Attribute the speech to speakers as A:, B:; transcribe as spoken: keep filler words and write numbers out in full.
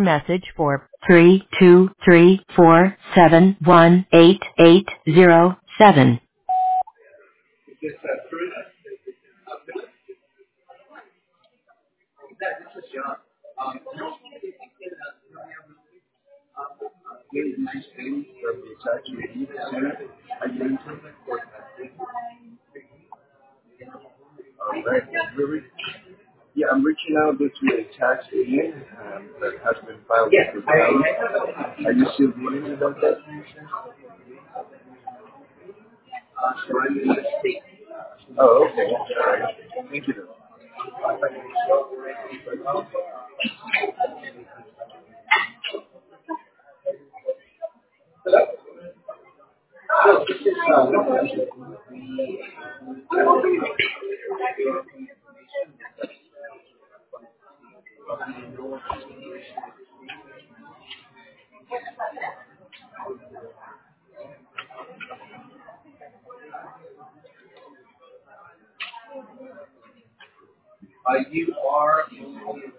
A: message for three two three four seven one eight eight zero seven.
B: Alright, really? Yeah, I'm reaching out due to a tax lien um, that has been filed with the county. Are you still dealing with that information? Oh, okay. All right. Thank you. Uh, you are